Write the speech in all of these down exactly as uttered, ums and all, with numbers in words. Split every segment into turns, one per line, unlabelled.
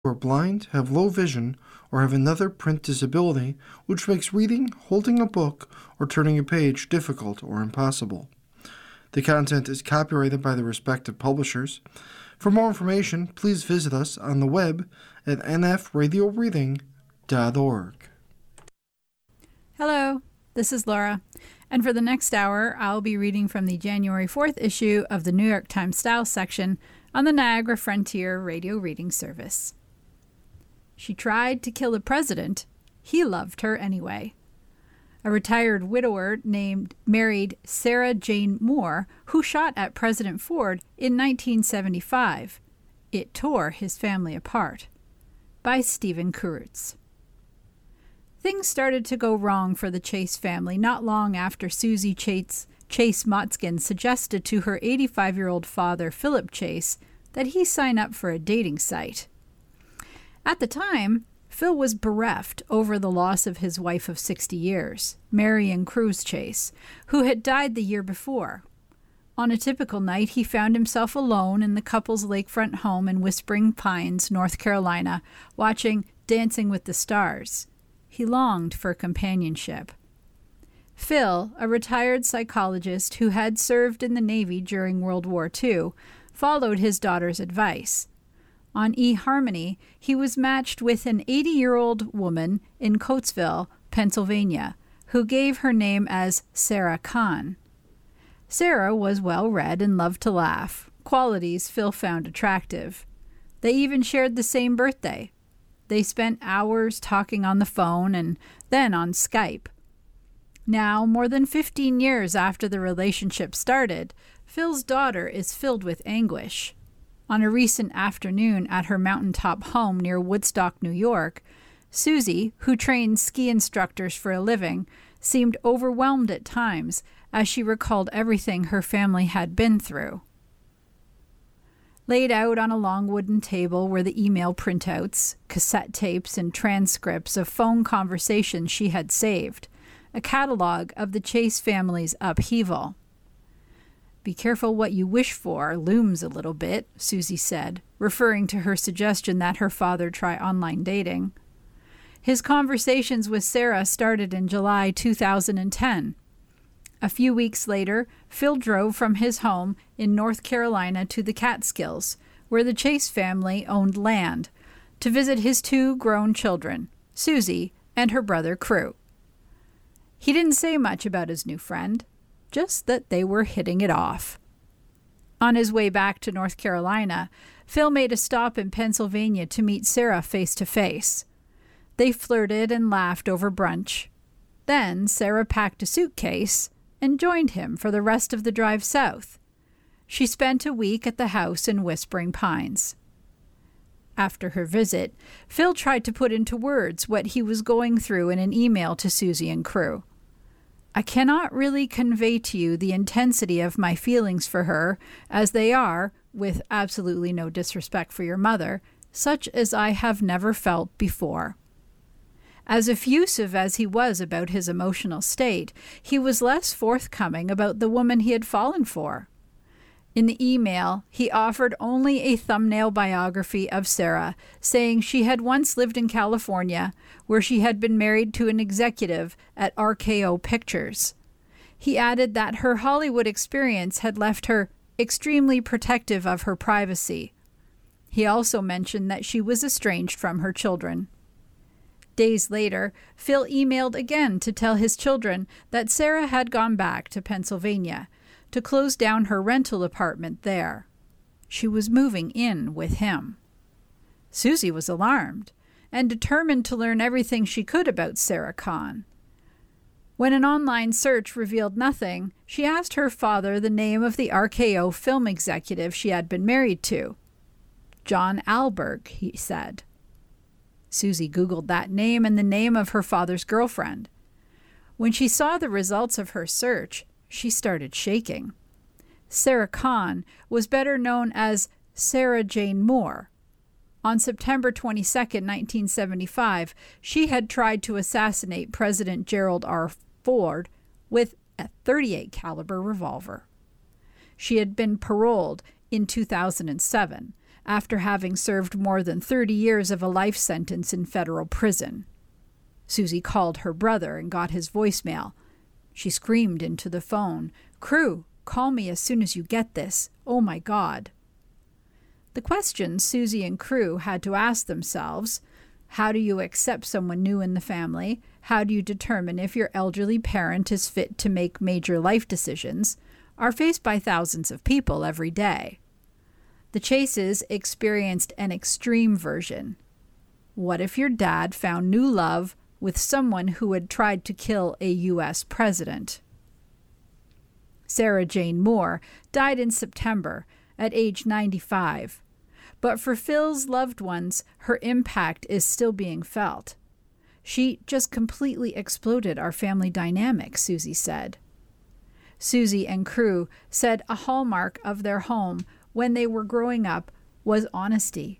who are blind, have low vision, or have another print disability which makes reading, holding a book, or turning a page difficult or impossible. The content is copyrighted by the respective publishers. For more information, please visit us on the web at n f radio reading dot org.
Hello, this is Laura, and for the next hour, I'll be reading from the January fourth issue of the New York Times Style section on the Niagara Frontier Radio Reading Service. She tried to kill the president. He loved her anyway. A retired widower named married Sarah Jane Moore, who shot at President Ford in nineteen seventy-five. It tore his family apart. By Stephen Kurutz. Things started to go wrong for the Chase family not long after Susie Chase, Chase Motzkin suggested to her eighty-five-year-old father, Philip Chase, that he sign up for a dating site. At the time, Phil was bereft over the loss of his wife of sixty years, Marion Cruz Chase, who had died the year before. On a typical night, he found himself alone in the couple's lakefront home in Whispering Pines, North Carolina, watching Dancing with the Stars. He longed for companionship. Phil, a retired psychologist who had served in the Navy during World War Two, followed his daughter's advice. On eHarmony, he was matched with an eighty-year-old woman in Coatesville, Pennsylvania, who gave her name as Sarah Kahn. Sarah was well-read and loved to laugh, qualities Phil found attractive. They even shared the same birthday. They spent hours talking on the phone and then on Skype. Now, more than fifteen years after the relationship started, Phil's daughter is filled with anguish. On a recent afternoon at her mountaintop home near Woodstock, New York, Susie, who trains ski instructors for a living, seemed overwhelmed at times as she recalled everything her family had been through. Laid out on a long wooden table were the email printouts, cassette tapes, and transcripts of phone conversations she had saved, a catalog of the Chase family's upheaval. "Be careful what you wish for looms a little bit," Susie said, referring to her suggestion that her father try online dating. His conversations with Sarah started in July two thousand ten. A few weeks later, Phil drove from his home in North Carolina to the Catskills, where the Chase family owned land, to visit his two grown children, Susie and her brother Crew. He didn't say much about his new friend, just that they were hitting it off. On his way back to North Carolina, Phil made a stop in Pennsylvania to meet Sarah face to face. They flirted and laughed over brunch. Then Sarah packed a suitcase and joined him for the rest of the drive south. She spent a week at the house in Whispering Pines. After her visit, Phil tried to put into words what he was going through in an email to Susie and Crew. "I cannot really convey to you the intensity of my feelings for her, as they are, with absolutely no disrespect for your mother, such as I have never felt before." As effusive as he was about his emotional state, he was less forthcoming about the woman he had fallen for. In the email, he offered only a thumbnail biography of Sarah, saying she had once lived in California, where she had been married to an executive at R K O Pictures. He added that her Hollywood experience had left her extremely protective of her privacy. He also mentioned that she was estranged from her children. Days later, Phil emailed again to tell his children that Sarah had gone back to Pennsylvania to close down her rental apartment there. She was moving in with him. Susie was alarmed and determined to learn everything she could about Sarah Kahn. When an online search revealed nothing, she asked her father the name of the R K O film executive she had been married to. John Alberg, he said. Susie Googled that name and the name of her father's girlfriend. When she saw the results of her search, she started shaking. Sarah Kahn was better known as Sarah Jane Moore. On September twenty-second, nineteen seventy-five, she had tried to assassinate President Gerald R. Ford with a thirty-eight caliber revolver. She had been paroled in two thousand seven, after having served more than thirty years of a life sentence in federal prison. Susie called her brother and got his voicemail. She screamed into the phone, "Crew, call me as soon as you get this. Oh my God." The questions Susie and Crew had to ask themselves: how do you accept someone new in the family? How do you determine if your elderly parent is fit to make major life decisions? Are faced by thousands of people every day. The Chases experienced an extreme version. What if your dad found new love with someone who had tried to kill a U S president? Sarah Jane Moore died in September at age ninety-five. But for Phil's loved ones, her impact is still being felt. She just completely exploded our family dynamic, Susie said. Susie and Crew said a hallmark of their home when they were growing up was honesty.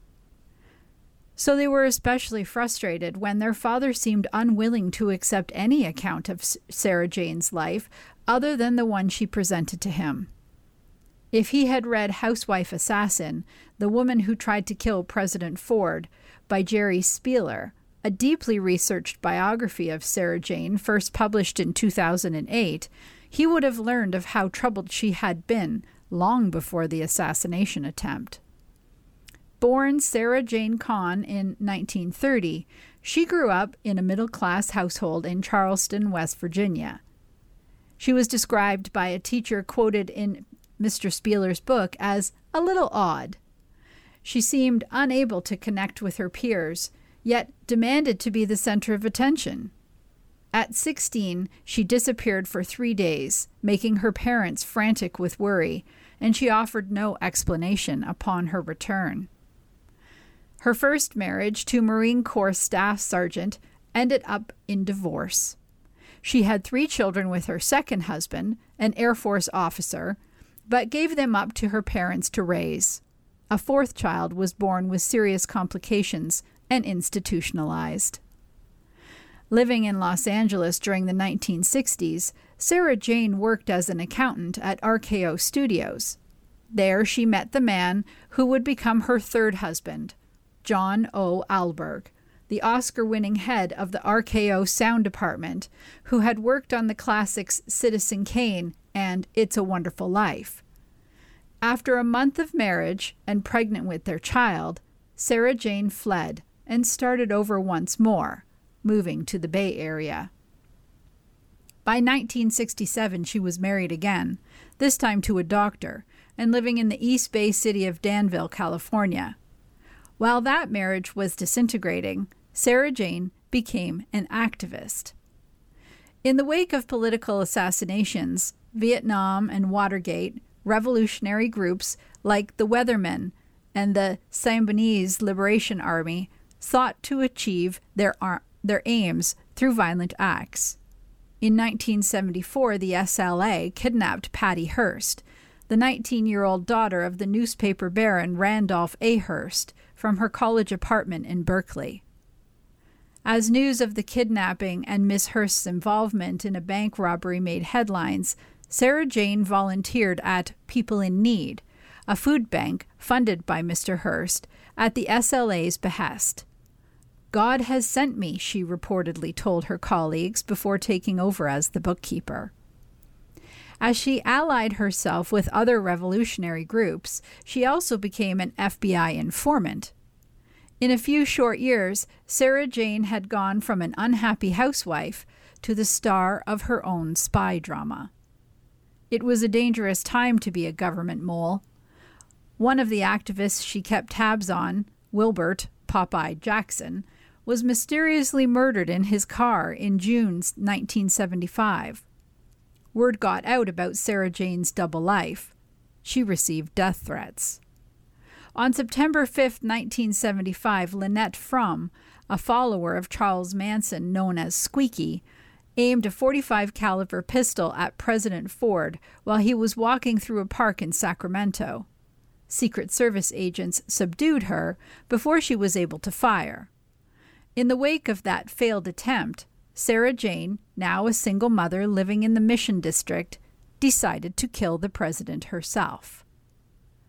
So they were especially frustrated when their father seemed unwilling to accept any account of Sarah Jane's life other than the one she presented to him. If he had read Housewife Assassin, The Woman Who Tried to Kill President Ford by Jerry Spieler, a deeply researched biography of Sarah Jane first published in two thousand eight, he would have learned of how troubled she had been long before the assassination attempt. Born Sarah Jane Kahn in nineteen thirty, she grew up in a middle-class household in Charleston, West Virginia. She was described by a teacher quoted in Mister Spieler's book as a little odd. She seemed unable to connect with her peers, yet demanded to be the center of attention. At sixteen, she disappeared for three days, making her parents frantic with worry, and she offered no explanation upon her return. Her first marriage to Marine Corps Staff Sergeant ended up in divorce. She had three children with her second husband, an Air Force officer, but gave them up to her parents to raise. A fourth child was born with serious complications and institutionalized. Living in Los Angeles during the nineteen sixties, Sarah Jane worked as an accountant at R K O Studios. There she met the man who would become her third husband, John O. Alberg, the Oscar-winning head of the R K O sound department, who had worked on the classics Citizen Kane and It's a Wonderful Life. After a month of marriage and pregnant with their child, Sarah Jane fled and started over once more, moving to the Bay Area. By nineteen sixty-seven, she was married again, this time to a doctor, and living in the East Bay city of Danville, California. While that marriage was disintegrating, Sarah Jane became an activist. In the wake of political assassinations, Vietnam and Watergate, revolutionary groups like the Weathermen and the Symbionese Liberation Army sought to achieve their, ar- their aims through violent acts. In nineteen seventy-four, the S L A kidnapped Patty Hearst, the nineteen-year-old daughter of the newspaper baron Randolph A. Hearst, from her college apartment in Berkeley. As news of the kidnapping and Miss Hearst's involvement in a bank robbery made headlines, Sarah Jane volunteered at People in Need, a food bank funded by Mister Hearst, at the S L A's behest. "God has sent me," she reportedly told her colleagues before taking over as the bookkeeper. As she allied herself with other revolutionary groups, she also became an F B I informant. In a few short years, Sarah Jane had gone from an unhappy housewife to the star of her own spy drama. It was a dangerous time to be a government mole. One of the activists she kept tabs on, Wilbert Popeye Jackson, was mysteriously murdered in his car in June nineteen seventy-five. Word got out about Sarah Jane's double life. She received death threats. On September fifth, nineteen seventy-five, Lynette Frum, a follower of Charles Manson known as Squeaky, aimed a forty-five caliber pistol at President Ford while he was walking through a park in Sacramento. Secret Service agents subdued her before she was able to fire. In the wake of that failed attempt, Sarah Jane, now a single mother living in the Mission District, decided to kill the president herself.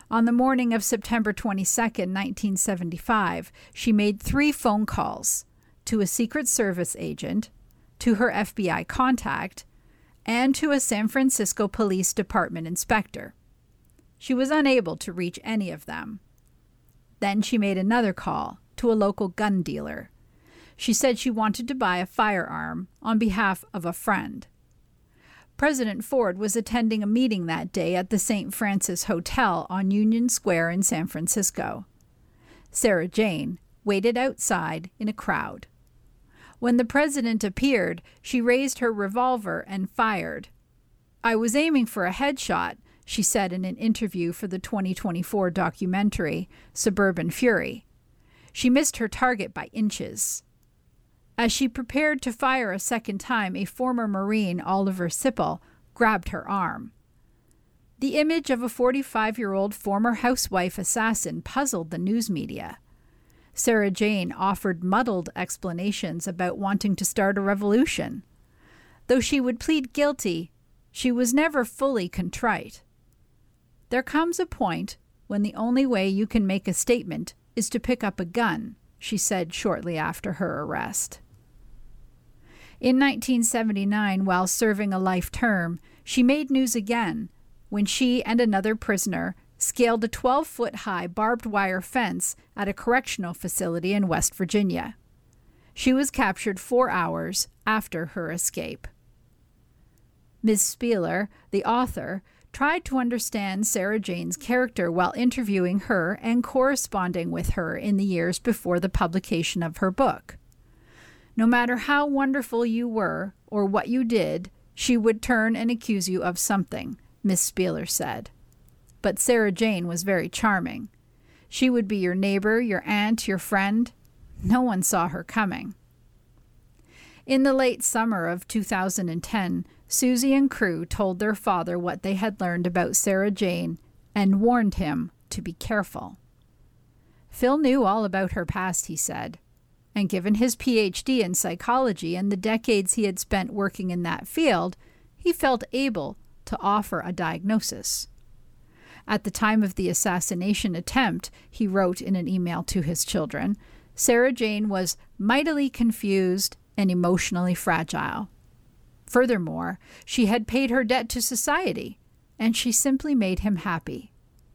On the morning of September twenty-second, nineteen seventy-five, she made three phone calls to a Secret Service agent, to her F B I contact, and to a San Francisco Police Department inspector. She was unable to reach any of them. Then she made another call to a local gun dealer. She said she wanted to buy a firearm on behalf of a friend. President Ford was attending a meeting that day at the Saint Francis Hotel on Union Square in San Francisco. Sarah Jane waited outside in a crowd. When the president appeared, she raised her revolver and fired. "I was aiming for a headshot," she said in an interview for the twenty twenty-four documentary Suburban Fury. She missed her target by inches. As she prepared to fire a second time, a former Marine, Oliver Sipple, grabbed her arm. The image of a forty-five-year-old former housewife assassin puzzled the news media. Sarah Jane offered muddled explanations about wanting to start a revolution. Though she would plead guilty, she was never fully contrite. "There comes a point when the only way you can make a statement is to pick up a gun," she said shortly after her arrest. In nineteen seventy-nine, while serving a life term, she made news again when she and another prisoner scaled a twelve-foot-high barbed wire fence at a correctional facility in West Virginia. She was captured four hours after her escape. Miz Spieler, the author, tried to understand Sarah Jane's character while interviewing her and corresponding with her in the years before the publication of her book. No matter how wonderful you were or what you did, she would turn and accuse you of something, Miss Spieler said. But Sarah Jane was very charming. She would be your neighbor, your aunt, your friend. No one saw her coming. In the late summer of two thousand ten, Susie and crew told their father what they had learned about Sarah Jane and warned him to be careful. Phil knew all about her past, he said, and given his P H D in psychology and the decades he had spent working in that field, he felt able to offer a diagnosis. At the time of the assassination attempt, he wrote in an email to his children, Sarah Jane was mightily confused and emotionally fragile. Furthermore, she had paid her debt to society, and she simply made him happy.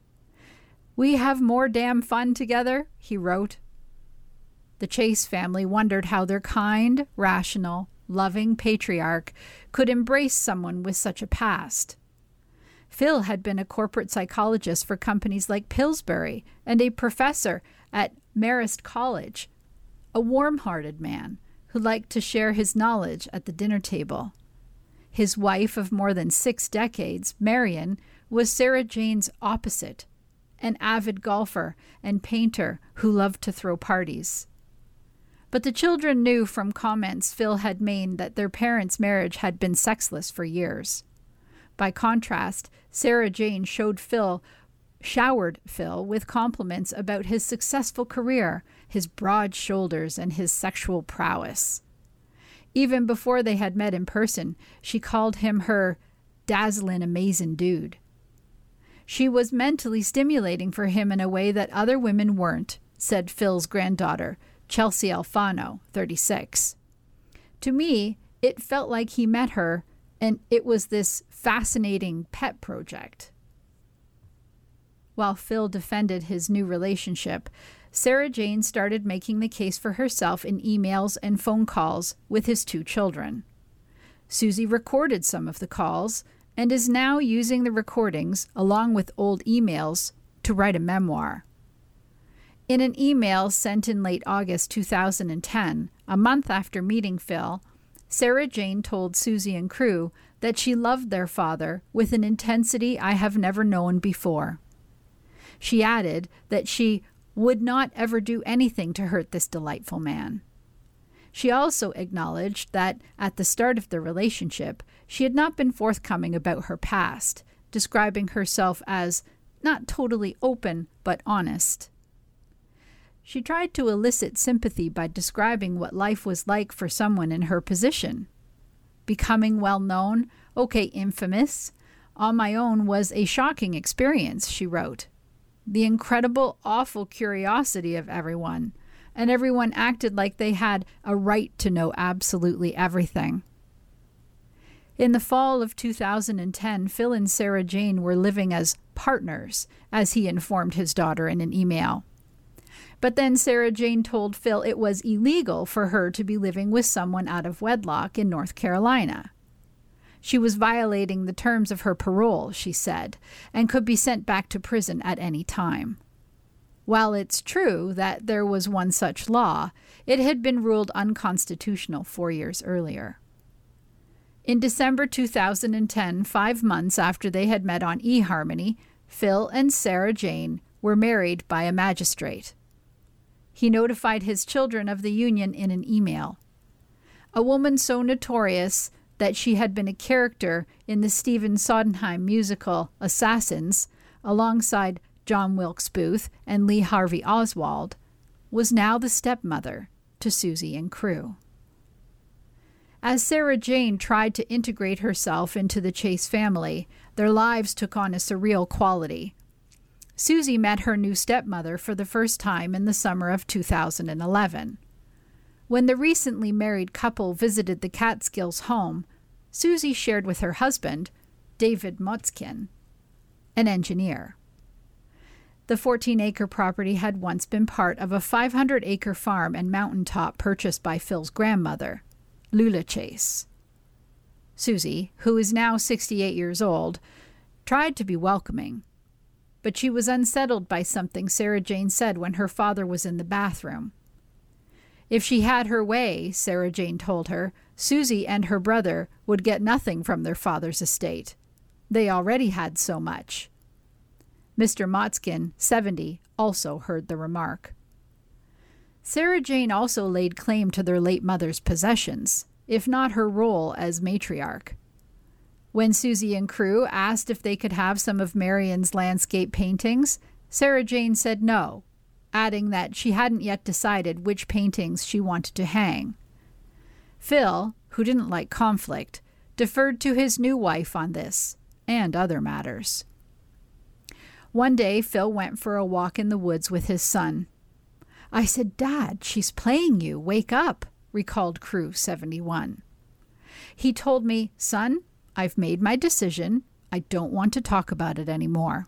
"We have more damn fun together," he wrote. The Chase family wondered how their kind, rational, loving patriarch could embrace someone with such a past. Phil had been a corporate psychologist for companies like Pillsbury and a professor at Marist College, a warm-hearted man who liked to share his knowledge at the dinner table. His wife of more than six decades, Marion, was Sarah Jane's opposite, an avid golfer and painter who loved to throw parties. But the children knew from comments Phil had made that their parents' marriage had been sexless for years. By contrast, Sarah Jane showed Phil, showered Phil with compliments about his successful career, his broad shoulders, and his sexual prowess. Even before they had met in person, she called him her dazzling, amazing dude. She was mentally stimulating for him in a way that other women weren't, said Phil's granddaughter, Chelsea Alfano, thirty-six. To me, it felt like he met her, and it was this fascinating pet project. While Phil defended his new relationship, Sarah Jane started making the case for herself in emails and phone calls with his two children. Susie recorded some of the calls and is now using the recordings, along with old emails, to write a memoir. In an email sent in late August two thousand ten, a month after meeting Phil, Sarah Jane told Susie and crew that she loved their father with an intensity I have never known before. She added that she would not ever do anything to hurt this delightful man. She also acknowledged that at the start of the relationship, she had not been forthcoming about her past, describing herself as not totally open but honest. She tried to elicit sympathy by describing what life was like for someone in her position. Becoming well-known, okay, infamous, on my own was a shocking experience, she wrote. the incredible, awful curiosity of everyone, and everyone acted like they had a right to know absolutely everything. In the fall of two thousand ten, Phil and Sarah Jane were living as partners, as he informed his daughter in an email. But then Sarah Jane told Phil it was illegal for her to be living with someone out of wedlock in North Carolina. She was violating the terms of her parole, she said, and could be sent back to prison at any time. While it's true that there was one such law, it had been ruled unconstitutional four years earlier. In December two thousand ten, five months after they had met on eHarmony, Phil and Sarah Jane were married by a magistrate. He notified his children of the union in an email. A woman so notorious that she had been a character in the Stephen Sondheim musical Assassins, alongside John Wilkes Booth and Lee Harvey Oswald, was now the stepmother to Susie and Crew. As Sarah Jane tried to integrate herself into the Chase family, their lives took on a surreal quality. Susie met her new stepmother for the first time in the summer of two thousand eleven. When the recently married couple visited the Catskills home, Susie shared with her husband, David Motzkin, an engineer. The fourteen-acre property had once been part of a five hundred acre farm and mountaintop purchased by Phil's grandmother, Lula Chase. Susie, who is now sixty-eight years old, tried to be welcoming, but she was unsettled by something Sarah Jane said when her father was in the bathroom. If she had her way, Sarah Jane told her, Susie and her brother would get nothing from their father's estate. They already had so much. Mister Motzkin, seventy, also heard the remark. Sarah Jane also laid claim to their late mother's possessions, if not her role as matriarch. When Susie and Crew asked if they could have some of Marion's landscape paintings, Sarah Jane said no, adding that she hadn't yet decided which paintings she wanted to hang. Phil, who didn't like conflict, deferred to his new wife on this and other matters. One day, Phil went for a walk in the woods with his son. "I said, 'Dad, she's playing you. Wake up,'" recalled Crew, seventy-one. He told me, "Son, I've made my decision. I don't want to talk about it anymore."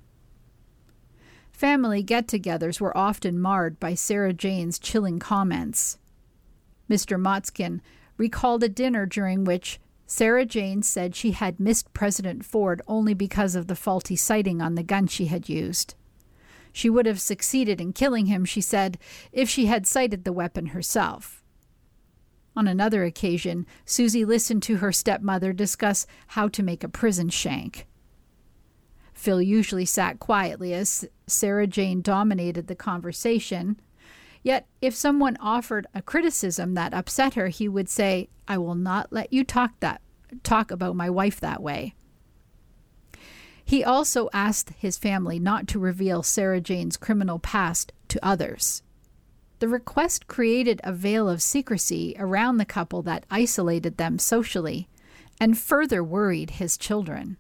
Family get-togethers were often marred by Sarah Jane's chilling comments. Mister Motzkin recalled a dinner during which Sarah Jane said she had missed President Ford only because of the faulty sighting on the gun she had used. She would have succeeded in killing him, she said, if she had sighted the weapon herself. On another occasion, Susie listened to her stepmother discuss how to make a prison shank. Phil usually sat quietly as Sarah Jane dominated the conversation. Yet, if someone offered a criticism that upset her, he would say, "I will not let you talk that talk about my wife that way." He also asked his family not to reveal Sarah Jane's criminal past to others. The request created a veil of secrecy around the couple that isolated them socially and further worried his children.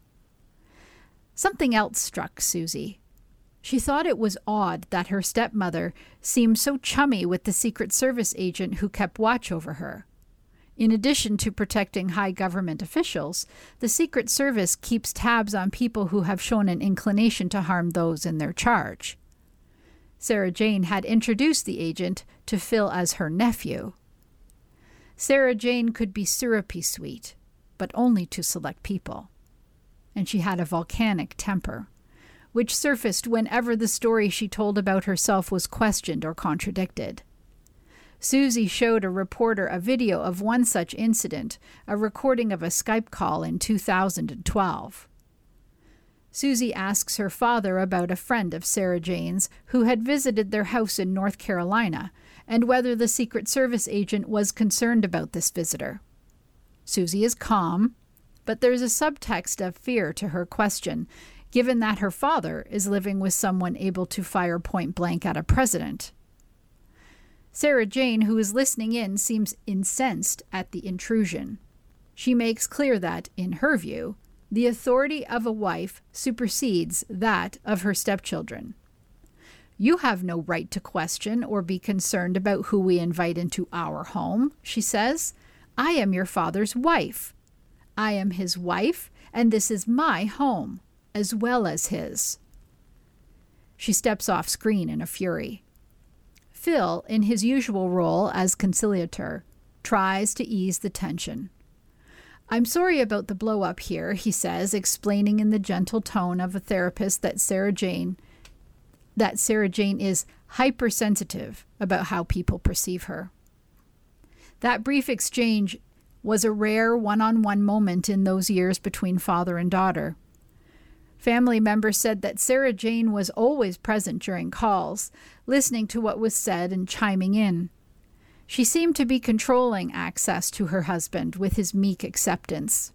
Something else struck Susie. She thought it was odd that her stepmother seemed so chummy with the Secret Service agent who kept watch over her. In addition to protecting high government officials, the Secret Service keeps tabs on people who have shown an inclination to harm those in their charge. Sarah Jane had introduced the agent to Phil as her nephew. Sarah Jane could be syrupy sweet, but only to select people. And she had a volcanic temper, which surfaced whenever the story she told about herself was questioned or contradicted. Susie showed a reporter a video of one such incident, a recording of a Skype call in two thousand twelve. Susie asks her father about a friend of Sarah Jane's who had visited their house in North Carolina and whether the Secret Service agent was concerned about this visitor. Susie is calm, but there's a subtext of fear to her question, given that her father is living with someone able to fire point blank at a president. Sarah Jane, who is listening in, seems incensed at the intrusion. She makes clear that, in her view, the authority of a wife supersedes that of her stepchildren, "You have no right to question or be concerned about who we invite into our home," she says. "I am your father's wife. I am his wife, and this is my home, as well as his." She steps off screen in a fury. Phil, in his usual role as conciliator, tries to ease the tension. "I'm sorry about the blow-up here," he says, explaining in the gentle tone of a therapist that Sarah Jane that Sarah Jane is hypersensitive about how people perceive her. That brief exchange was a rare one-on-one moment in those years between father and daughter. Family members said that Sarah Jane was always present during calls, listening to what was said and chiming in. She seemed to be controlling access to her husband with his meek acceptance.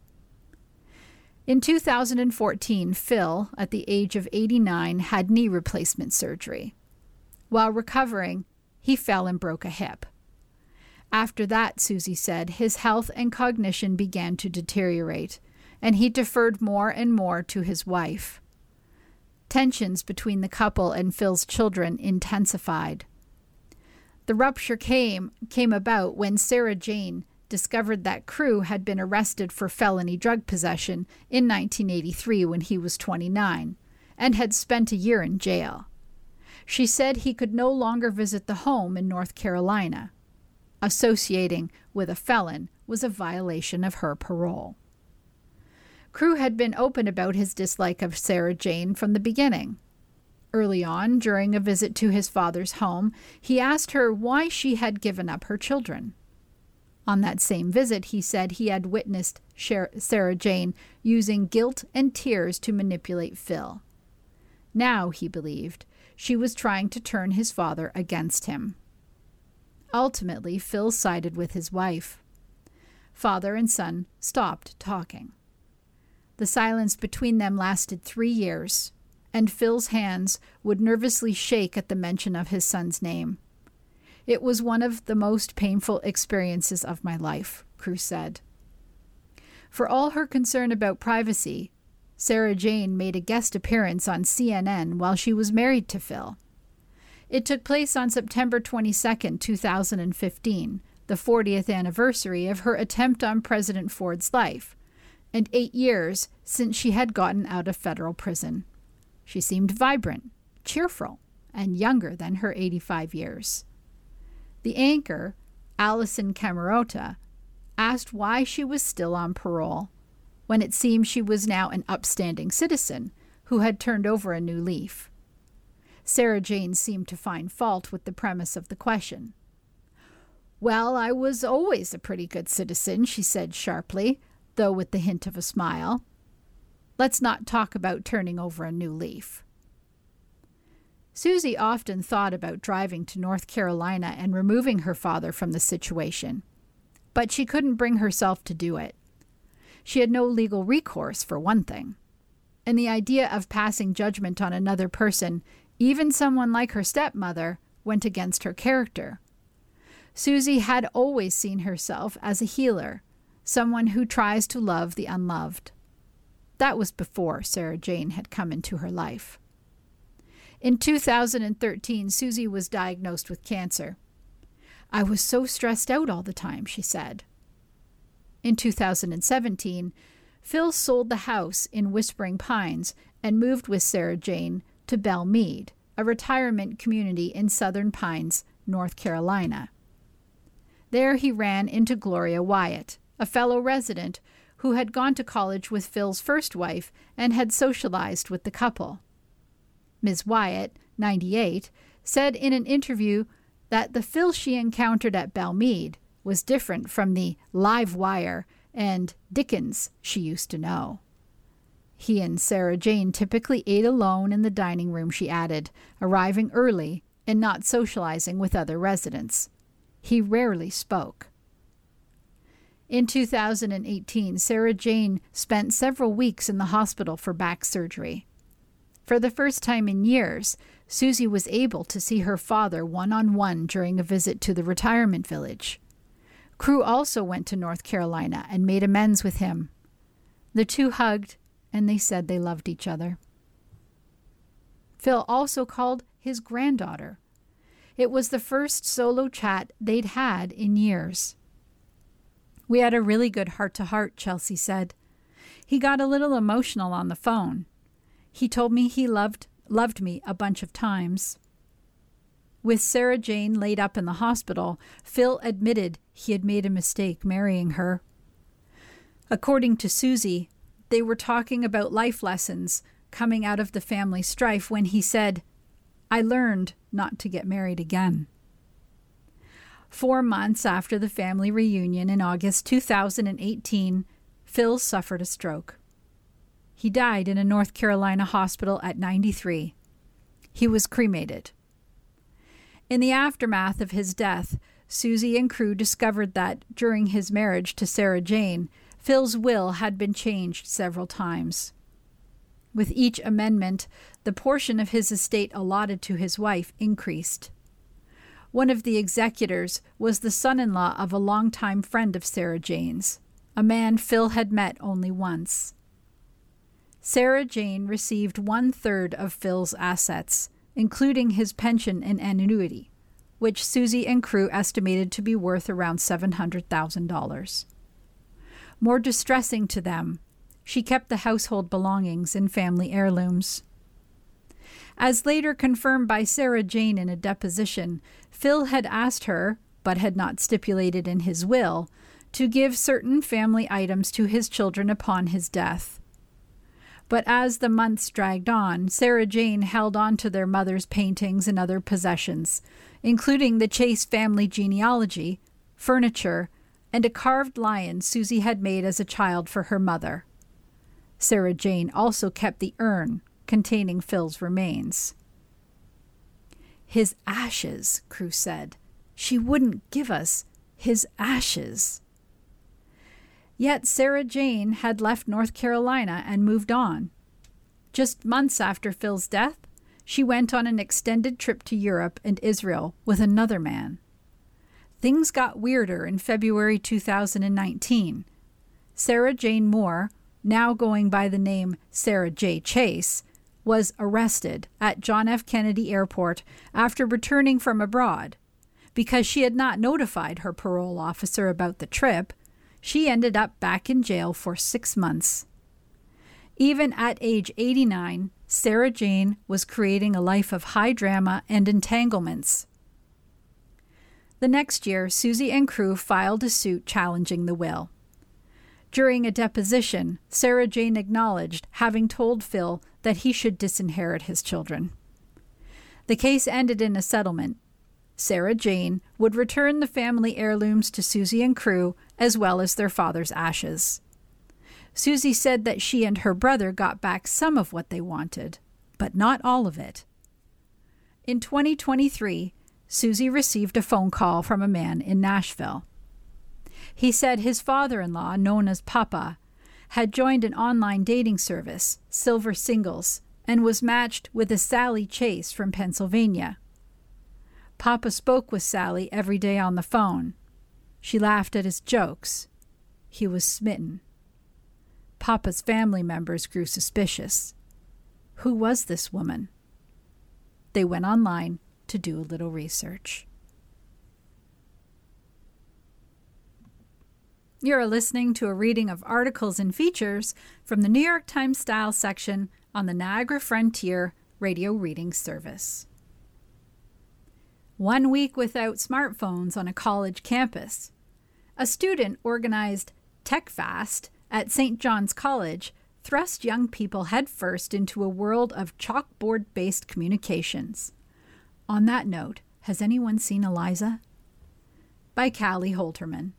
In two thousand fourteen, Phil, at the age of eighty-nine, had knee replacement surgery. While recovering, he fell and broke a hip. After that, Susie said, his health and cognition began to deteriorate, and he deferred more and more to his wife. Tensions between the couple and Phil's children intensified. The rupture came, came about when Sarah Jane discovered that Crew had been arrested for felony drug possession in nineteen eighty-three when he was twenty-nine, and had spent a year in jail. She said he could no longer visit the home in North Carolina. Associating with a felon was a violation of her parole. Crew had been open about his dislike of Sarah Jane from the beginning. Early on, during a visit to his father's home, he asked her why she had given up her children. On that same visit, he said he had witnessed Sarah Jane using guilt and tears to manipulate Phil. Now, he believed, she was trying to turn his father against him. Ultimately, Phil sided with his wife. Father and son stopped talking. The silence between them lasted three years, and Phil's hands would nervously shake at the mention of his son's name. "It was one of the most painful experiences of my life," Crew said. For all her concern about privacy, Sarah Jane made a guest appearance on C N N while she was married to Phil. It took place on September twenty-second, two thousand fifteen, the fortieth anniversary of her attempt on President Ford's life, and eight years since she had gotten out of federal prison. She seemed vibrant, cheerful, and younger than her eighty-five years. The anchor, Alison Camerota, asked why she was still on parole, when it seemed she was now an upstanding citizen who had turned over a new leaf. Sarah Jane seemed to find fault with the premise of the question. "Well, I was always a pretty good citizen," she said sharply, though with the hint of a smile. "Let's not talk about turning over a new leaf." Susie often thought about driving to North Carolina and removing her father from the situation, but she couldn't bring herself to do it. She had no legal recourse, for one thing, and the idea of passing judgment on another person, even someone like her stepmother, went against her character. Susie had always seen herself as a healer, someone who tries to love the unloved. That was before Sarah Jane had come into her life. In two thousand thirteen, Susie was diagnosed with cancer. "I was so stressed out all the time," she said. In two thousand seventeen, Phil sold the house in Whispering Pines and moved with Sarah Jane to Belle Meade, a retirement community in Southern Pines, North Carolina. There he ran into Gloria Wyatt, a fellow resident who had gone to college with Phil's first wife and had socialized with the couple. Miz Wyatt, ninety-eight, said in an interview that the Phil she encountered at Belle Meade was different from the live wire and Dickens she used to know. He and Sarah Jane typically ate alone in the dining room, she added, arriving early and not socializing with other residents. He rarely spoke. In two thousand eighteen, Sarah Jane spent several weeks in the hospital for back surgery. For the first time in years, Susie was able to see her father one-on-one during a visit to the retirement village. Crew also went to North Carolina and made amends with him. The two hugged, and they said they loved each other. Phil also called his granddaughter. It was the first solo chat they'd had in years. "We had a really good heart-to-heart," Chelsea said. "He got a little emotional on the phone. He told me he loved loved me a bunch of times." With Sarah Jane laid up in the hospital, Phil admitted he had made a mistake marrying her. According to Susie, they were talking about life lessons coming out of the family strife when he said, "I learned not to get married again." Four months after the family reunion in August two thousand eighteen, Phil suffered a stroke. He died in a North Carolina hospital at ninety-three. He was cremated. In the aftermath of his death, Susie and crew discovered that, during his marriage to Sarah Jane, Phil's will had been changed several times. With each amendment, the portion of his estate allotted to his wife increased. One of the executors was the son-in-law of a longtime friend of Sarah Jane's, a man Phil had met only once. Sarah Jane received one-third of Phil's assets, including his pension and annuity, which Susie and crew estimated to be worth around seven hundred thousand dollars. More distressing to them, she kept the household belongings and family heirlooms. As later confirmed by Sarah Jane in a deposition, Phil had asked her, but had not stipulated in his will, to give certain family items to his children upon his death. But as the months dragged on, Sarah Jane held on to their mother's paintings and other possessions, including the Chase family genealogy, furniture, and a carved lion Susie had made as a child for her mother. Sarah Jane also kept the urn containing Phil's remains. "His ashes," crew said. "She wouldn't give us his ashes." Yet Sarah Jane had left North Carolina and moved on. Just months after Phil's death, she went on an extended trip to Europe and Israel with another man. Things got weirder in February two thousand nineteen. Sarah Jane Moore, now going by the name Sarah J. Chase, was arrested at John F. Kennedy Airport after returning from abroad. Because she had not notified her parole officer about the trip, she ended up back in jail for six months. Even at age eighty-nine, Sarah Jane was creating a life of high drama and entanglements. The next year, Susie and crew filed a suit challenging the will. During a deposition, Sarah Jane acknowledged having told Phil that he should disinherit his children. The case ended in a settlement. Sarah Jane would return the family heirlooms to Susie and crew, as well as their father's ashes. Susie said that she and her brother got back some of what they wanted, but not all of it. In twenty twenty-three, Susie received a phone call from a man in Nashville. He said his father-in-law, known as Papa, had joined an online dating service, Silver Singles, and was matched with a Sally Chase from Pennsylvania. Papa spoke with Sally every day on the phone. She laughed at his jokes. He was smitten. Papa's family members grew suspicious. Who was this woman? They went online to do a little research. You're listening to a reading of articles and features from the New York Times Style section on the Niagara Frontier Radio Reading Service. One week without smartphones on a college campus. A student organized TechFast at Saint John's College thrust young people headfirst into a world of chalkboard-based communications. On that note, has anyone seen Eliza? By Callie Holterman.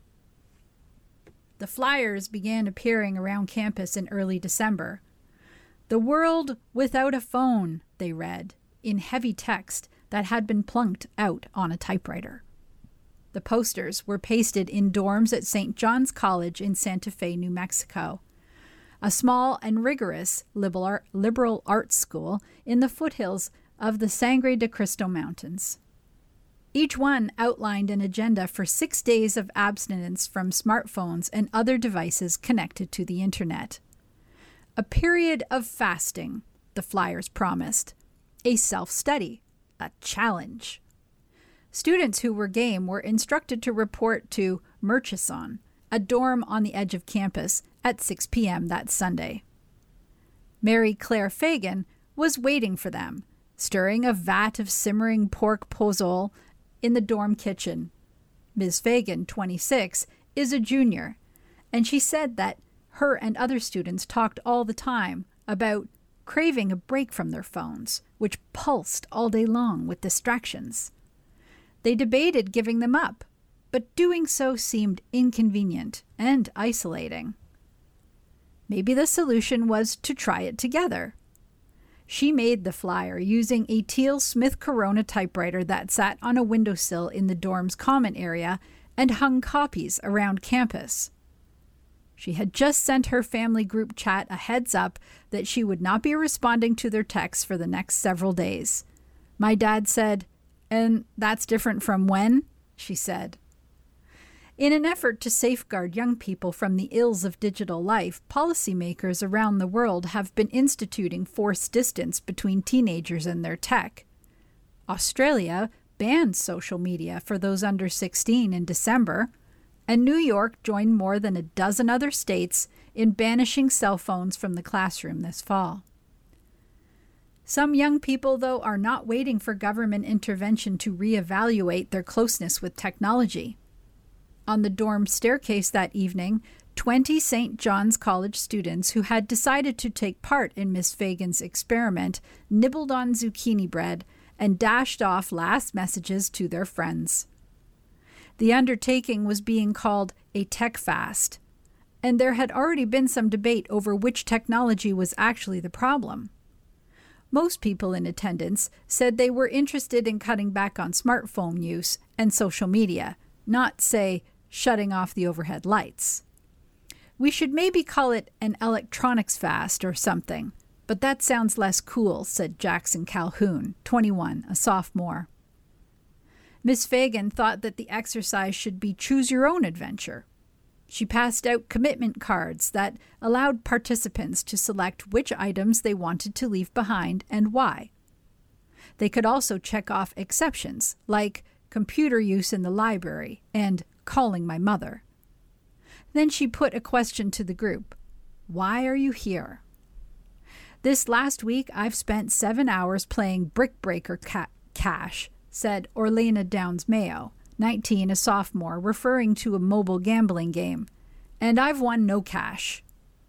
The flyers began appearing around campus in early December. "The world without a phone," they read, in heavy text that had been plunked out on a typewriter. The posters were pasted in dorms at Saint John's College in Santa Fe, New Mexico, a small and rigorous liberal arts school in the foothills of the Sangre de Cristo Mountains. Each one outlined an agenda for six days of abstinence from smartphones and other devices connected to the internet. A period of fasting, the flyers promised, a self-study a challenge. Students who were game were instructed to report to Murchison, a dorm on the edge of campus, at six p.m. that Sunday. Mary Claire Fagan was waiting for them, stirring a vat of simmering pork pozole in the dorm kitchen. Miz Fagan, twenty-six, is a junior, and she said that her and other students talked all the time about craving a break from their phones, which pulsed all day long with distractions. They debated giving them up, but doing so seemed inconvenient and isolating. Maybe the solution was to try it together. She made the flyer using a teal Smith Corona typewriter that sat on a windowsill in the dorm's common area and hung copies around campus. She had just sent her family group chat a heads up that she would not be responding to their texts for the next several days. My dad said, "And that's different from when?" she said. In an effort to safeguard young people from the ills of digital life, policymakers around the world have been instituting forced distance between teenagers and their tech. Australia banned social media for those under sixteen in December, and New York joined more than a dozen other states in banishing cell phones from the classroom this fall. Some young people, though, are not waiting for government intervention to reevaluate their closeness with technology. On the dorm staircase that evening, twenty Saint John's College students who had decided to take part in Miss Fagan's experiment nibbled on zucchini bread and dashed off last messages to their friends. The undertaking was being called a tech fast, and there had already been some debate over which technology was actually the problem. Most people in attendance said they were interested in cutting back on smartphone use and social media, not, say, shutting off the overhead lights. We should maybe call it an electronics fast or something, but that sounds less cool, said Jackson Calhoun, twenty-one, a sophomore. Miss Fagan thought that the exercise should be choose your own adventure. She passed out commitment cards that allowed participants to select which items they wanted to leave behind and why. They could also check off exceptions, like computer use in the library and calling my mother. Then she put a question to the group. Why are you here? This last week, I've spent seven hours playing Brick Breaker ca- Cash, said Orlena Downs Mayo, nineteen, a sophomore, referring to a mobile gambling game. And I've won no cash.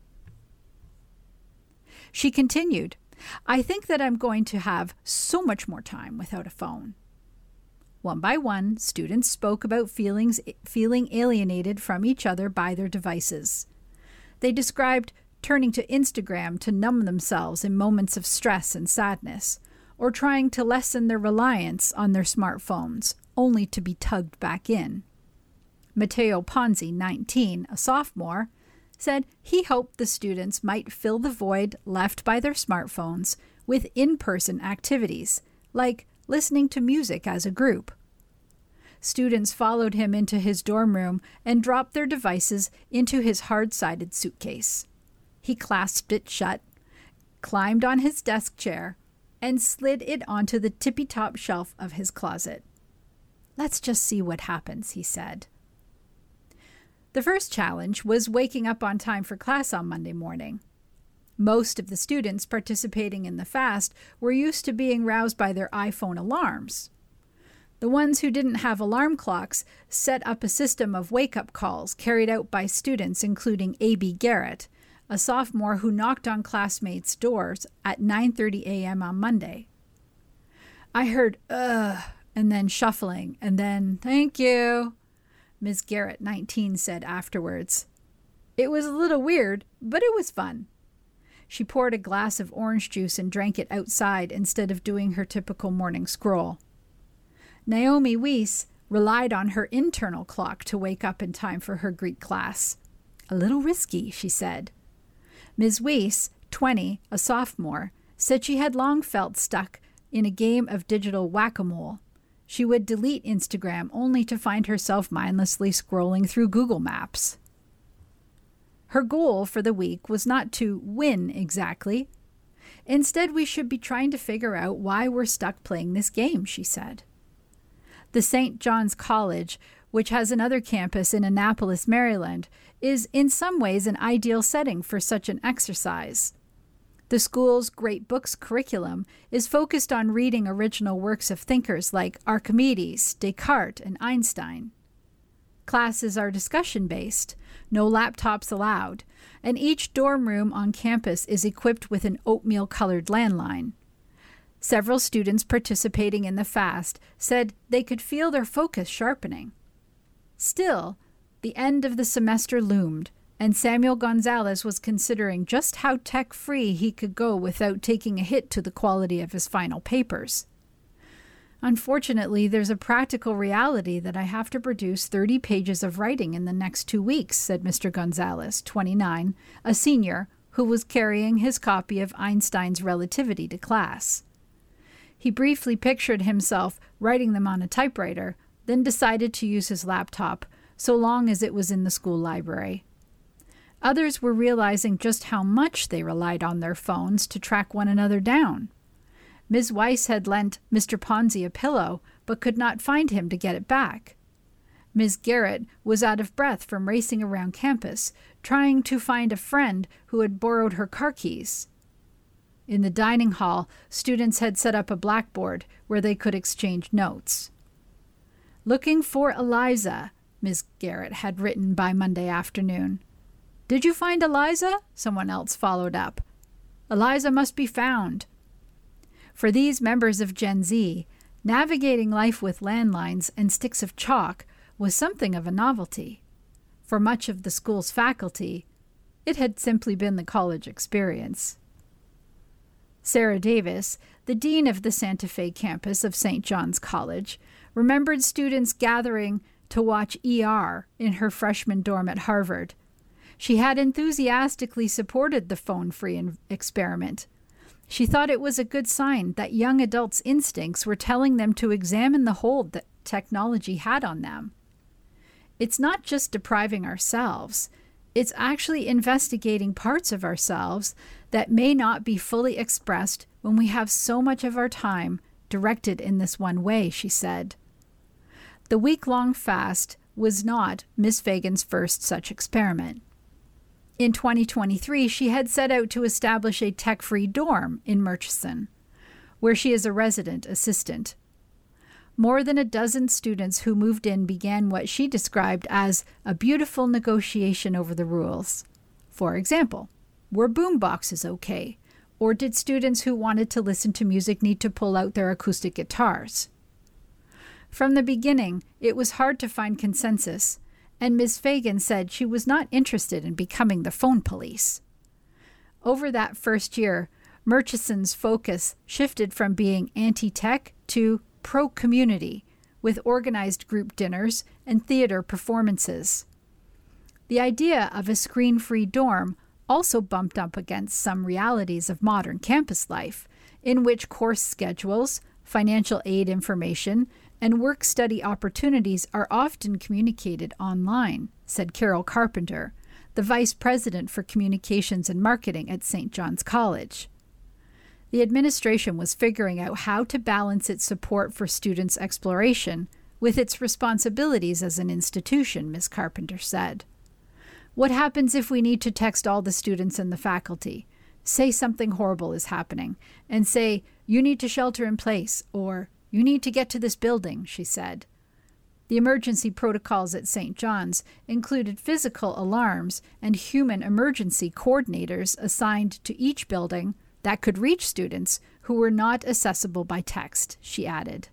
She continued, I think that I'm going to have so much more time without a phone. One by one, students spoke about feelings, feeling alienated from each other by their devices. They described turning to Instagram to numb themselves in moments of stress and sadness, or trying to lessen their reliance on their smartphones, only to be tugged back in. Matteo Ponzi, nineteen, a sophomore, said he hoped the students might fill the void left by their smartphones with in-person activities, like listening to music as a group. Students followed him into his dorm room and dropped their devices into his hard-sided suitcase. He clasped it shut, climbed on his desk chair, and slid it onto the tippy-top shelf of his closet. Let's just see what happens, he said. The first challenge was waking up on time for class on Monday morning. Most of the students participating in the fast were used to being roused by their iPhone alarms. The ones who didn't have alarm clocks set up a system of wake-up calls carried out by students including A B Garrett, a sophomore who knocked on classmates' doors at nine thirty a.m. on Monday. I heard, ugh, and then shuffling, and then, thank you, Miz Garrett, nineteen, said afterwards. It was a little weird, but it was fun. She poured a glass of orange juice and drank it outside instead of doing her typical morning scroll. Naomi Weiss relied on her internal clock to wake up in time for her Greek class. A little risky, she said. Miz Weiss, twenty, a sophomore, said she had long felt stuck in a game of digital whack-a-mole. She would delete Instagram only to find herself mindlessly scrolling through Google Maps. Her goal for the week was not to win exactly. Instead, we should be trying to figure out why we're stuck playing this game, she said. The Saint John's College, which has another campus in Annapolis, Maryland, is in some ways an ideal setting for such an exercise. The school's Great Books curriculum is focused on reading original works of thinkers like Archimedes, Descartes, and Einstein. Classes are discussion-based, no laptops allowed, and each dorm room on campus is equipped with an oatmeal-colored landline. Several students participating in the fast said they could feel their focus sharpening. Still, the end of the semester loomed, and Samuel Gonzalez was considering just how tech-free he could go without taking a hit to the quality of his final papers. Unfortunately, there's a practical reality that I have to produce thirty pages of writing in the next two weeks, said Mister Gonzalez, twenty-nine, a senior who was carrying his copy of Einstein's Relativity to class. He briefly pictured himself writing them on a typewriter, then decided to use his laptop, so long as it was in the school library. Others were realizing just how much they relied on their phones to track one another down. Miz Weiss had lent Mister Ponzi a pillow, but could not find him to get it back. Miz Garrett was out of breath from racing around campus, trying to find a friend who had borrowed her car keys. In the dining hall, students had set up a blackboard where they could exchange notes. "Looking for Eliza," Miz Garrett had written by Monday afternoon. "Did you find Eliza?" someone else followed up. "Eliza must be found." For these members of Gen Z, navigating life with landlines and sticks of chalk was something of a novelty. For much of the school's faculty, it had simply been the college experience. Sarah Davis, the dean of the Santa Fe campus of Saint John's College, remembered students gathering to watch E R in her freshman dorm at Harvard. She had enthusiastically supported the phone-free experiment. She thought it was a good sign that young adults' instincts were telling them to examine the hold that technology had on them. It's not just depriving ourselves, it's actually investigating parts of ourselves that may not be fully expressed when we have so much of our time directed in this one way, she said. The week-long fast was not Miss Fagan's first such experiment. In twenty twenty-three, she had set out to establish a tech-free dorm in Murchison, where she is a resident assistant. More than a dozen students who moved in began what she described as a beautiful negotiation over the rules. For example, were boom boxes okay? Or did students who wanted to listen to music need to pull out their acoustic guitars? From the beginning, it was hard to find consensus, and Miz Fagan said she was not interested in becoming the phone police. Over that first year, Murchison's focus shifted from being anti-tech to pro-community, with organized group dinners and theater performances. The idea of a screen-free dorm also bumped up against some realities of modern campus life, in which course schedules, financial aid information, and work-study opportunities are often communicated online, said Carol Carpenter, the Vice President for Communications and Marketing at Saint John's College. The administration was figuring out how to balance its support for students' exploration with its responsibilities as an institution, Miz Carpenter said. What happens if we need to text all the students and the faculty, say something horrible is happening, and say, "You need to shelter in place," or "You need to get to this building," she said. The emergency protocols at Saint John's included physical alarms and human emergency coordinators assigned to each building that could reach students who were not accessible by text, she added.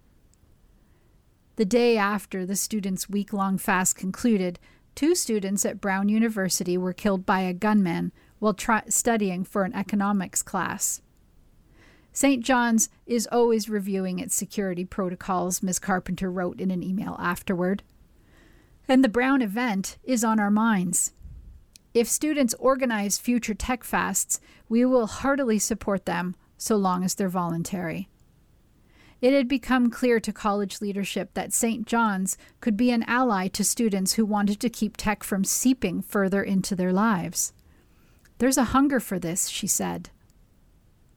The day after the students' week-long fast concluded, two students at Brown University were killed by a gunman while tra- studying for an economics class. Saint John's is always reviewing its security protocols, Miz Carpenter wrote in an email afterward. And the Brown event is on our minds. If students organize future tech fasts, we will heartily support them so long as they're voluntary. It had become clear to college leadership that Saint John's could be an ally to students who wanted to keep tech from seeping further into their lives. There's a hunger for this, she said.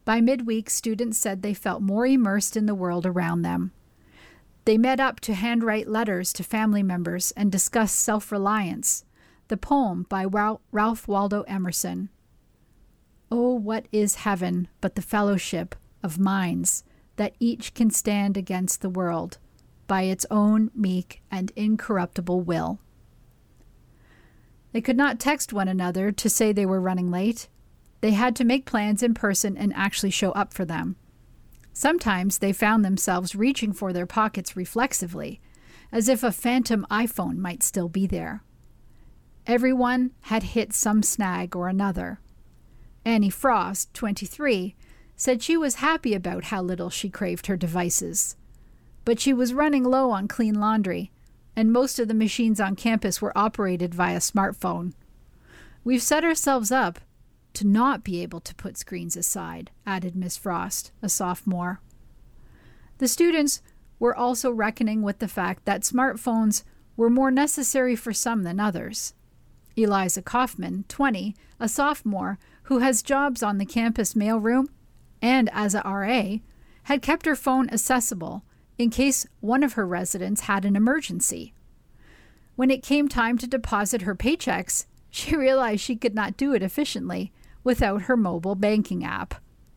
By midweek, students said they felt more immersed in the world around them. They met up to handwrite letters to family members and discuss self-reliance, the poem by Ralph Waldo Emerson. Oh, what is heaven but the fellowship of minds that each can stand against the world by its own meek and incorruptible will. They could not text one another to say they were running late. They had to make plans in person and actually show up for them. Sometimes they found themselves reaching for their pockets reflexively, as if a phantom iPhone might still be there. Everyone had hit some snag or another. Annie Frost, twenty-three, said she was happy about how little she craved her devices. But she was running low on clean laundry, and most of the machines on campus were operated via smartphone. We've set ourselves up to not be able to put screens aside, added Miss Frost, a sophomore. The students were also reckoning with the fact that smartphones were more necessary for some than others. Eliza Kaufman, twenty, a sophomore who has jobs on the campus mailroom and as a R A, had kept her phone accessible in case one of her residents had an emergency. When it came time to deposit her paychecks, she realized she could not do it efficiently without her mobile banking app.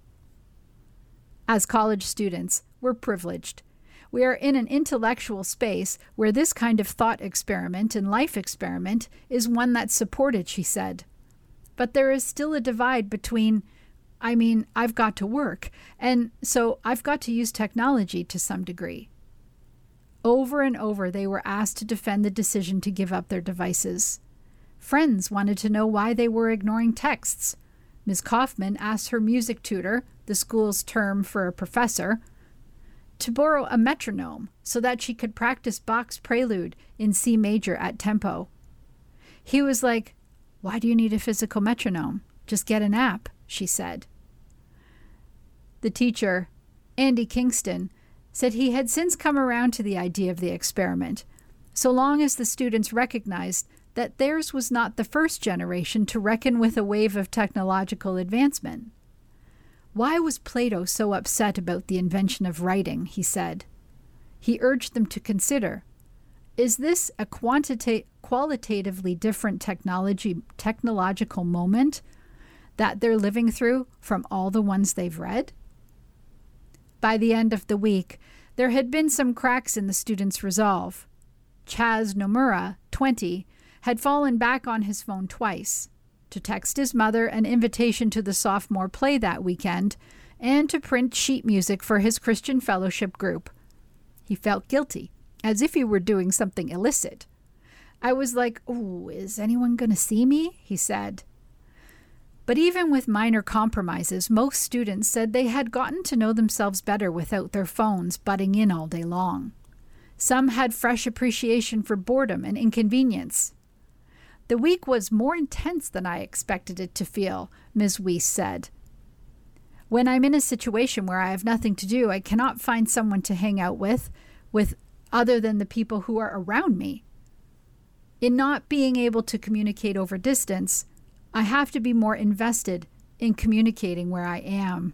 As college students, we're privileged. We are in an intellectual space where this kind of thought experiment and life experiment is one that's supported, she said. But there is still a divide between, I mean, I've got to work, and so I've got to use technology to some degree. Over and over, they were asked to defend the decision to give up their devices. Friends wanted to know why they were ignoring texts. Miz Kaufman asked her music tutor, the school's term for a professor, to borrow a metronome so that she could practice Bach's Prelude in C major at tempo. He was like, "Why do you need a physical metronome? Just get an app," she said. The teacher, Andy Kingston, said he had since come around to the idea of the experiment, so long as the students recognized that theirs was not the first generation to reckon with a wave of technological advancement. Why was Plato so upset about the invention of writing, he said. He urged them to consider, is this a quantita- qualitatively different technology, technological moment that they're living through from all the ones they've read? By the end of the week, there had been some cracks in the students' resolve. Chaz Nomura, twenty, had fallen back on his phone twice, to text his mother an invitation to the sophomore play that weekend and to print sheet music for his Christian fellowship group. He felt guilty, as if he were doing something illicit. I was like, "Oh, is anyone going to see me?" he said. But even with minor compromises, most students said they had gotten to know themselves better without their phones butting in all day long. Some had fresh appreciation for boredom and inconvenience. The week was more intense than I expected it to feel, Miz Weiss said. When I'm in a situation where I have nothing to do, I cannot find someone to hang out with, with other than the people who are around me. In not being able to communicate over distance, I have to be more invested in communicating where I am.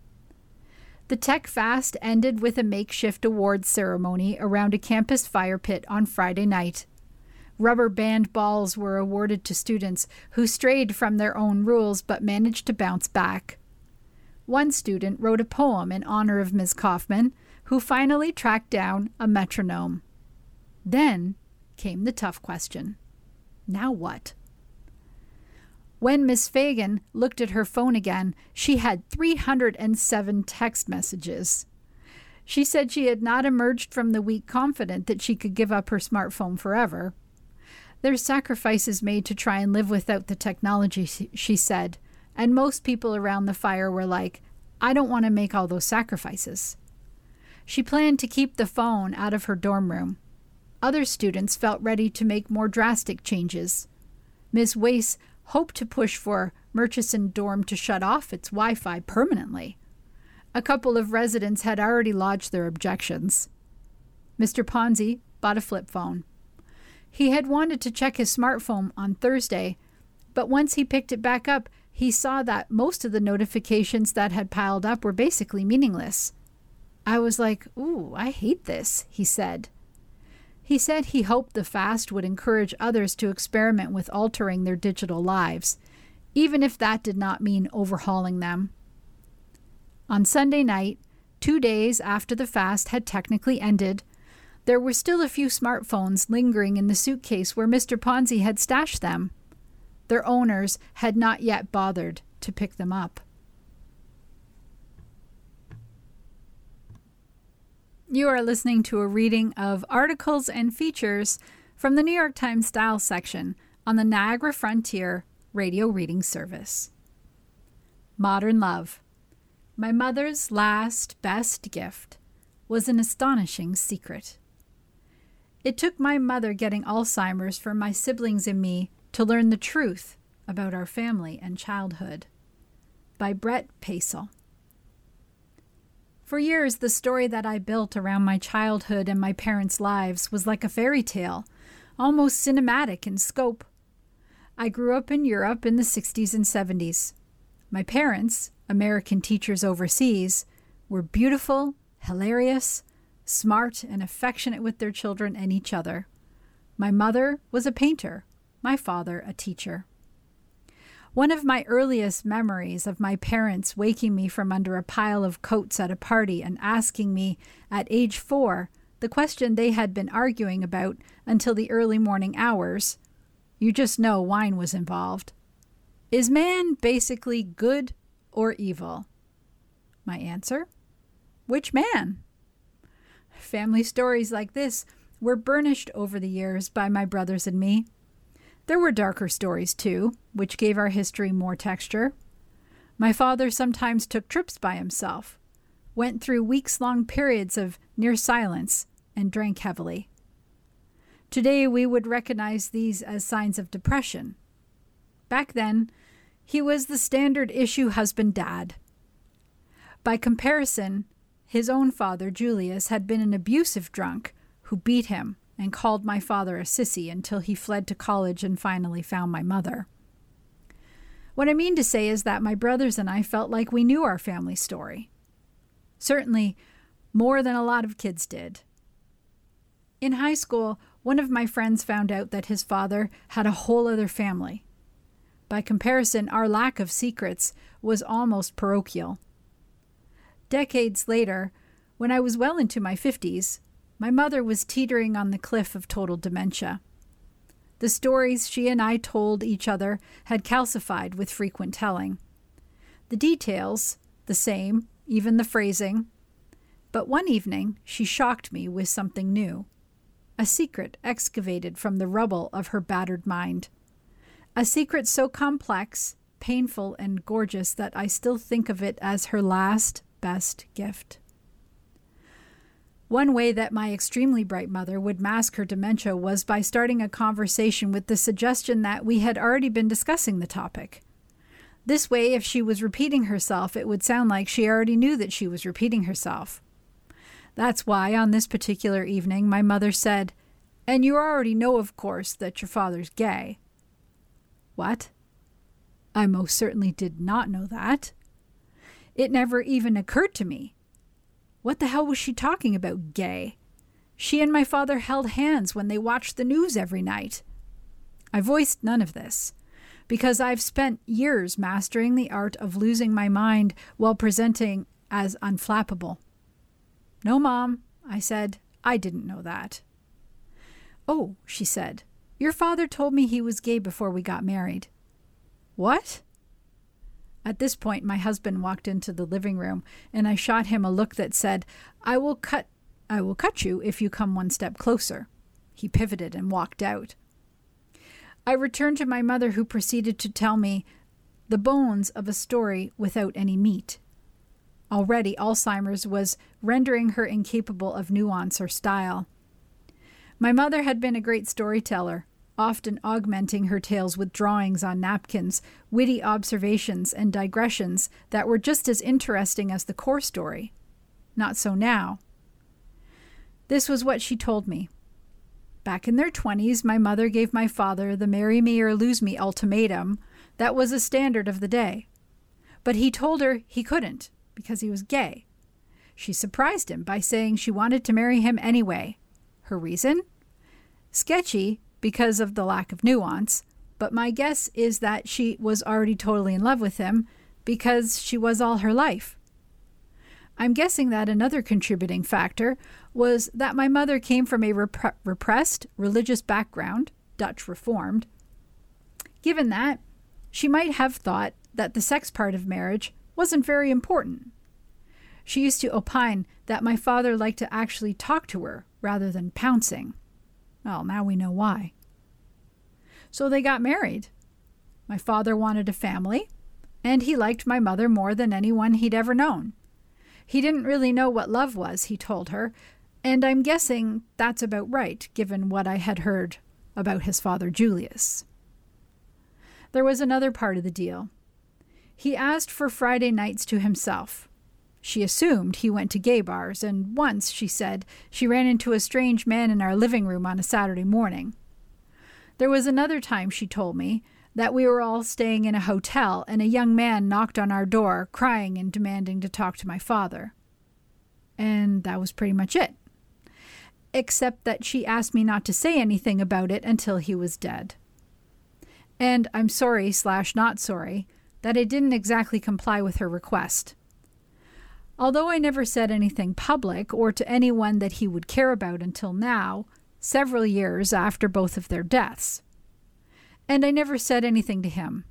The Tech Fast ended with a makeshift awards ceremony around a campus fire pit on Friday night. Rubber band balls were awarded to students who strayed from their own rules but managed to bounce back. One student wrote a poem in honor of Miz Kaufman, who finally tracked down a metronome. Then came the tough question. Now what? When Miss Fagan looked at her phone again, she had three hundred seven text messages. She said she had not emerged from the week confident that she could give up her smartphone forever. There's sacrifices made to try and live without the technology, she said, and most people around the fire were like, I don't want to make all those sacrifices. She planned to keep the phone out of her dorm room. Other students felt ready to make more drastic changes. Miz Weiss hoped to push for Murchison Dorm to shut off its Wi-Fi permanently. A couple of residents had already lodged their objections. Mister Ponzi bought a flip phone. He had wanted to check his smartphone on Thursday, but once he picked it back up, he saw that most of the notifications that had piled up were basically meaningless. I was like, "Ooh, I hate this," he said. He said he hoped the fast would encourage others to experiment with altering their digital lives, even if that did not mean overhauling them. On Sunday night, two days after the fast had technically ended, there were still a few smartphones lingering in the suitcase where Mister Ponzi had stashed them. Their owners had not yet bothered to pick them up. You are listening to a reading of articles and features from the New York Times Style section on the Niagara Frontier Radio Reading Service. Modern Love. My mother's last best gift was an astonishing secret. It took my mother getting Alzheimer's for my siblings and me to learn the truth about our family and childhood. By Brett Paisel. For years, the story that I built around my childhood and my parents' lives was like a fairy tale, almost cinematic in scope. I grew up in Europe in the sixties and seventies. My parents, American teachers overseas, were beautiful, hilarious, smart, and affectionate with their children and each other. My mother was a painter, my father a teacher. One of my earliest memories of my parents waking me from under a pile of coats at a party and asking me, at age four, the question they had been arguing about until the early morning hours. You just know wine was involved. Is man basically good or evil? My answer? Which man? Family stories like this were burnished over the years by my brothers and me. There were darker stories, too, which gave our history more texture. My father sometimes took trips by himself, went through weeks-long periods of near silence, and drank heavily. Today, we would recognize these as signs of depression. Back then, he was the standard-issue husband-dad. By comparison, his own father, Julius, had been an abusive drunk who beat him and called my father a sissy until he fled to college and finally found my mother. What I mean to say is that my brothers and I felt like we knew our family story. Certainly, more than a lot of kids did. In high school, one of my friends found out that his father had a whole other family. By comparison, our lack of secrets was almost parochial. Decades later, when I was well into my fifties, my mother was teetering on the cliff of total dementia. The stories she and I told each other had calcified with frequent telling. The details, the same, even the phrasing. But one evening, she shocked me with something new. A secret excavated from the rubble of her battered mind. A secret so complex, painful, and gorgeous that I still think of it as her last best gift. One way that my extremely bright mother would mask her dementia was by starting a conversation with the suggestion that we had already been discussing the topic. This way, if she was repeating herself, it would sound like she already knew that she was repeating herself. That's why, on this particular evening, my mother said, "And you already know, of course, that your father's gay." What? I most certainly did not know that. It never even occurred to me. What the hell was she talking about, gay? She and my father held hands when they watched the news every night. I voiced none of this, because I've spent years mastering the art of losing my mind while presenting as unflappable. "No, Mom," I said, "I didn't know that." "Oh," she said, "your father told me he was gay before we got married." "What?" At this point, my husband walked into the living room, and I shot him a look that said, I will cut I will cut you if you come one step closer. He pivoted and walked out. I returned to my mother, who proceeded to tell me the bones of a story without any meat. Already, Alzheimer's was rendering her incapable of nuance or style. My mother had been a great storyteller, often augmenting her tales with drawings on napkins, witty observations, and digressions that were just as interesting as the core story. Not so now. This was what she told me. Back in their twenties, my mother gave my father the marry me or lose me ultimatum That was a standard of the day. But he told her he couldn't because he was gay. She surprised him by saying she wanted to marry him anyway. Her reason? Sketchy because of the lack of nuance, but my guess is that she was already totally in love with him because she was all her life. I'm guessing that another contributing factor was that my mother came from a rep- repressed religious background, Dutch Reformed. Given that, she might have thought that the sex part of marriage wasn't very important. She used to opine that my father liked to actually talk to her rather than pouncing. Well, now we know why. So they got married. My father wanted a family, and he liked my mother more than anyone he'd ever known. He didn't really know what love was, he told her, and I'm guessing that's about right, given what I had heard about his father Julius. There was another part of the deal. He asked for Friday nights to himself. She assumed he went to gay bars, and once, she said, she ran into a strange man in our living room on a Saturday morning. There was another time, she told me, that we were all staying in a hotel and a young man knocked on our door, crying and demanding to talk to my father. And that was pretty much it. Except that she asked me not to say anything about it until he was dead. And I'm sorry slash not sorry that I didn't exactly comply with her request. Although I never said anything public or to anyone that he would care about until now, several years after both of their deaths. And I never said anything to him.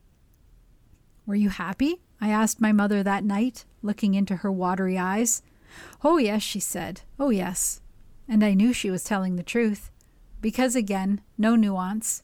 Were you happy? I asked my mother that night, looking into her watery eyes. Oh, yes, she said. Oh, yes. And I knew she was telling the truth, because, again, no nuance.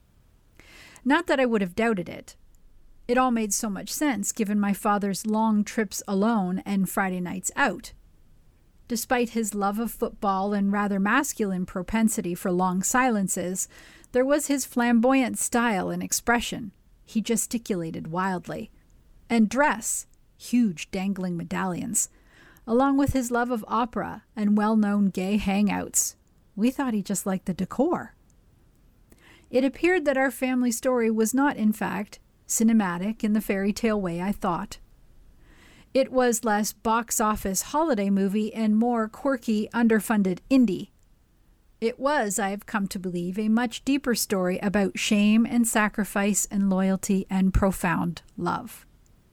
Not that I would have doubted it. It all made so much sense, given my father's long trips alone and Friday nights out. Despite his love of football and rather masculine propensity for long silences, there was his flamboyant style and expression. He gesticulated wildly. And dress, huge dangling medallions, along with his love of opera and well-known gay hangouts. We thought he just liked the decor. It appeared that our family story was not, in fact, cinematic in the fairy tale way I thought. It was less box office holiday movie and more quirky, underfunded indie. It was, I have come to believe, a much deeper story about shame and sacrifice and loyalty and profound love.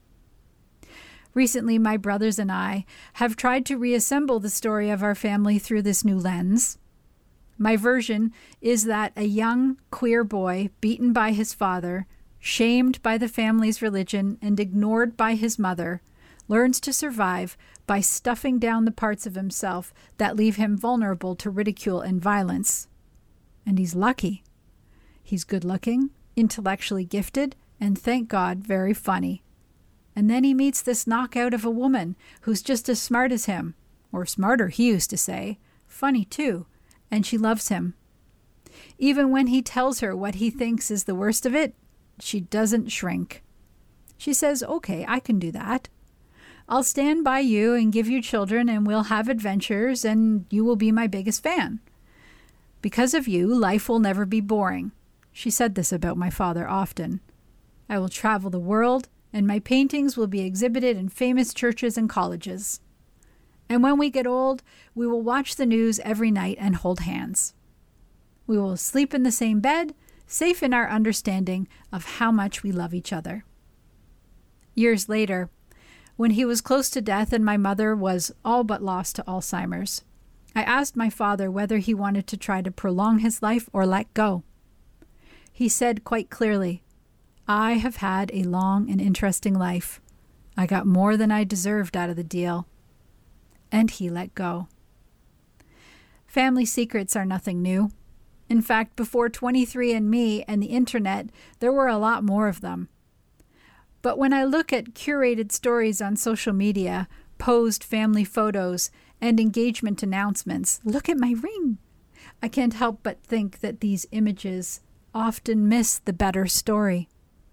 Recently, my brothers and I have tried to reassemble the story of our family through this new lens. My version is that a young, queer boy beaten by his father, shamed by the family's religion, and ignored by his mother, learns to survive by stuffing down the parts of himself that leave him vulnerable to ridicule and violence. And he's lucky. He's good-looking, intellectually gifted, and thank God, very funny. And then he meets this knockout of a woman who's just as smart as him, or smarter, he used to say, funny too, and she loves him. Even when he tells her what he thinks is the worst of it, she doesn't shrink. She says, okay, I can do that. I'll stand by you and give you children, and we'll have adventures, and you will be my biggest fan. Because of you, life will never be boring. She said this about my father often. I will travel the world, and my paintings will be exhibited in famous churches and colleges. And when we get old, we will watch the news every night and hold hands. We will sleep in the same bed, safe in our understanding of how much we love each other. Years later, when he was close to death and my mother was all but lost to Alzheimer's, I asked my father whether he wanted to try to prolong his life or let go. He said quite clearly, I have had a long and interesting life. I got more than I deserved out of the deal. And he let go. Family secrets are nothing new. In fact, before twenty-three and me and the internet, there were a lot more of them. But when I look at curated stories on social media, posed family photos, and engagement announcements, look at my ring, I can't help but think that these images often miss the better story.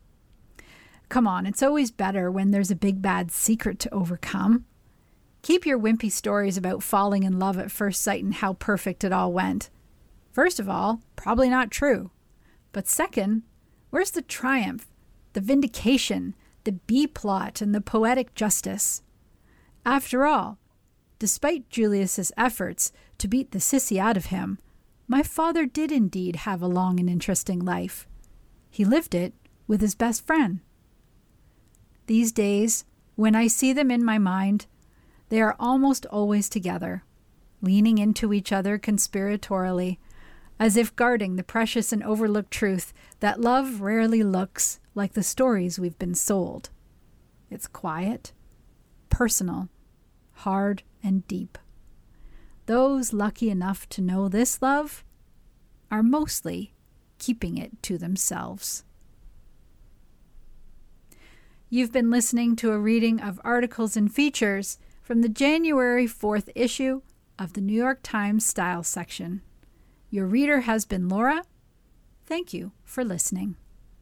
Come on, it's always better when there's a big bad secret to overcome. Keep your wimpy stories about falling in love at first sight and how perfect it all went. First of all, probably not true. But second, where's the triumph the vindication, the B-plot, and the poetic justice. After all, despite Julius's efforts to beat the sissy out of him, my father did indeed have a long and interesting life. He lived it with his best friend. These days, when I see them in my mind, they are almost always together, leaning into each other conspiratorially, as if guarding the precious and overlooked truth that love rarely looks like the stories we've been sold. It's quiet, personal, hard, and deep. Those lucky enough to know this love are mostly keeping it to themselves. You've been listening to a reading of articles and features from the January fourth issue of the New York Times Style section. Your reader has been Laura. Thank you for listening.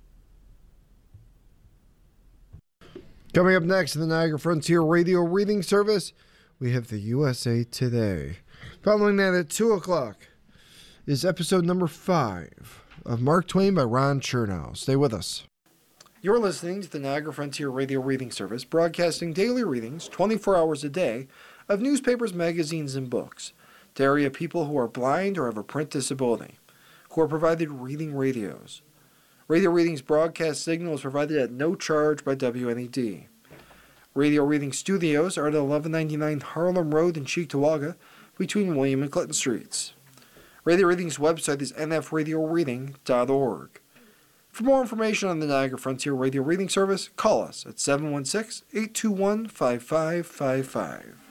Coming up next in the Niagara Frontier Radio Reading Service, we have the U S A Today. Following that at two o'clock is episode number five of Mark Twain by Ron Chernow. Stay with us. You're listening to the Niagara Frontier Radio Reading Service, broadcasting daily readings twenty-four hours a day of newspapers, magazines, and books to area people who are blind or have a print disability, who are provided reading radios. Radio Reading's broadcast signal is provided at no charge by W N E D. Radio Reading Studios are at eleven ninety-nine Harlem Road in Cheektowaga, between William and Clinton Streets. Radio Reading's website is n f radio reading dot org. For more information on the Niagara Frontier Radio Reading Service, call us at seven one six, eight two one, five five five five.